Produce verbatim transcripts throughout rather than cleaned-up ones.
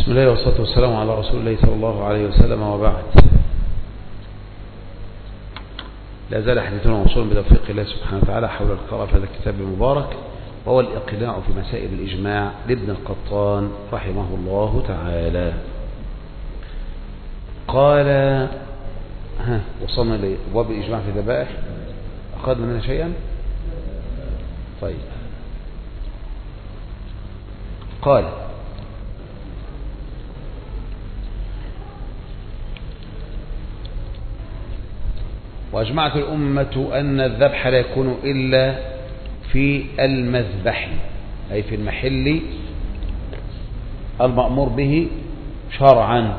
بسم الله والصلاة والسلام على رسول الله صلى الله عليه وسلم، وبعد. لا زال حديثنا موصولا بتوفيق الله سبحانه وتعالى حول القراءة في هذا الكتاب المبارك، وهو الإقناع في مسائل الإجماع لابن القطان رحمه الله تعالى. قال ها وصلنا لأبواب الإجماع في الذبائح، أخذنا منها شيئا؟ طيب. قال وأجمعت الأمة أن الذبح لا يكون إلا في المذبح، أي في المحل المأمور به شرعا.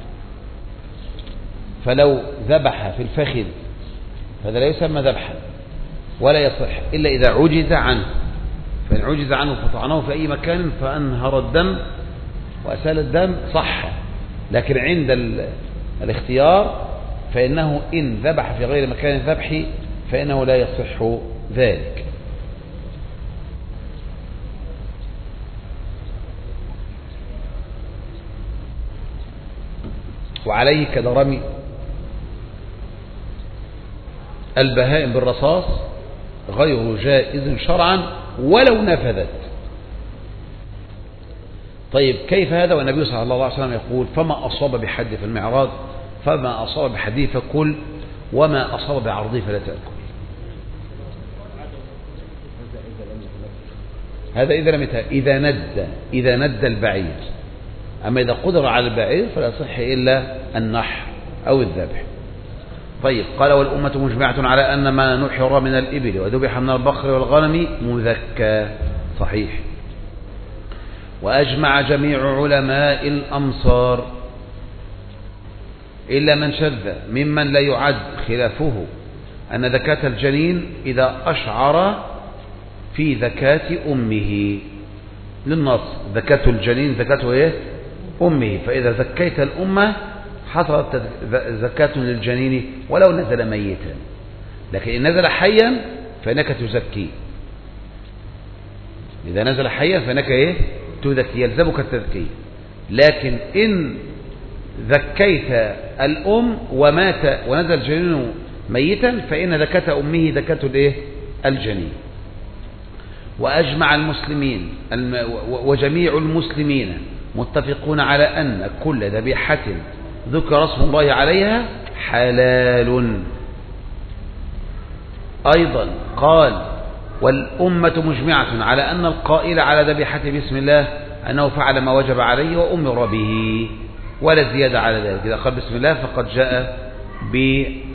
فلو ذبح في الفخذ فهذا لا يسمى ذبحا ولا يصح إلا إذا عجز عنه، فإن عجز عنه فطعنه في أي مكان فأنهر الدم وأسال الدم صح، لكن عند الاختيار فإنه إن ذبح في غير مكان الذبح فإنه لا يصح ذلك. وعليه كدرم البهائم بالرصاص غير جائز شرعا ولو نفذت. طيب كيف هذا والنبي صلى الله عليه وسلم يقول فما أصاب بحد في المعراض فما أصاب بحديه فكل وما أصاب بعرضه فلا تأكل. هذا إذا لم إذا ند إذا ند البعير، أما إذا قدر على البعير فلا يصح إلا النحر أو الذبح. طيب قال والأمة مجمعة على أن ما نحر من الإبل وذبح من البقر والغنم مذكى، صحيح. وأجمع جميع علماء الأمصار إلا من شذ ممن لا يعد خلافه أن زكاة الجنين إذا أشعر في زكاة أمه، للنص زكاة الجنين زكاة إيه؟ أمه، فإذا زكيت الأمة حصلت زكاة للجنين ولو نزل ميتا، لكن إن نزل حيا فإنك تزكي. إذا نزل حيا فإنك إيه؟ تزكي، يلزمك التزكية. لكن إن زكيت الأم ومات ونزل الجنين ميتا فإن زكاة أمه زكاة الإيه؟ الجنين. وأجمع المسلمين وجميع المسلمين متفقون على أن كل ذبيحة ذكر اسم الله عليها حلال. أيضا قال والأمة مجمعة على أن القائل على ذبيحته بسم الله أنه فعل ما وجب عليه وأمر به ولا زيادة على ذلك. إذا قال بسم الله فقد جاء ب